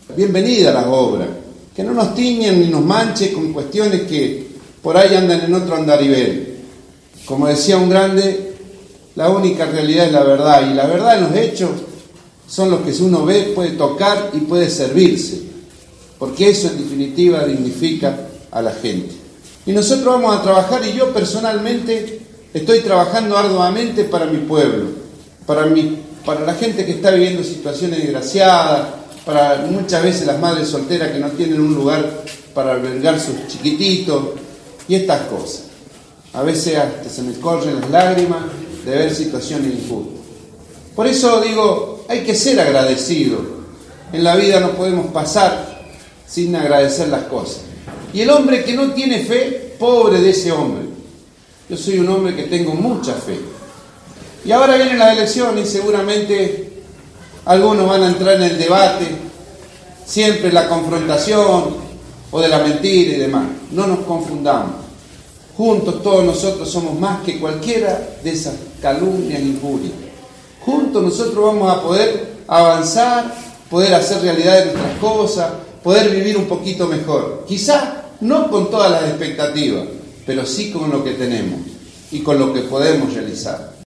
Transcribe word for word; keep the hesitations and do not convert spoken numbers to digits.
bienvenida a las obras, que no nos tiñen ni nos manchen con cuestiones que por ahí andan en otro andarivel. Como decía un grande, la única realidad es la verdad, y la verdad en los hechos son los que si uno ve puede tocar y puede servirse, porque eso en definitiva dignifica a la gente. Y nosotros vamos a trabajar, y yo personalmente estoy trabajando arduamente para mi pueblo, para, mi, para la gente que está viviendo situaciones desgraciadas, para muchas veces las madres solteras que no tienen un lugar para albergar sus chiquititos, y estas cosas. A veces hasta se me corren las lágrimas de ver situaciones injustas. Por eso digo, hay que ser agradecido. En la vida no podemos pasar sin agradecer las cosas. Y el hombre que no tiene fe, pobre de ese hombre. Yo soy un hombre que tengo mucha fe. Y ahora vienen las elecciones y seguramente algunos van a entrar en el debate, siempre la confrontación o de la mentira y demás. No nos confundamos. Juntos todos nosotros somos más que cualquiera de esas calumnias e injurias. Juntos nosotros vamos a poder avanzar, poder hacer realidad de nuestras cosas, poder vivir un poquito mejor. Quizás no con todas las expectativas, pero sí con lo que tenemos y con lo que podemos realizar.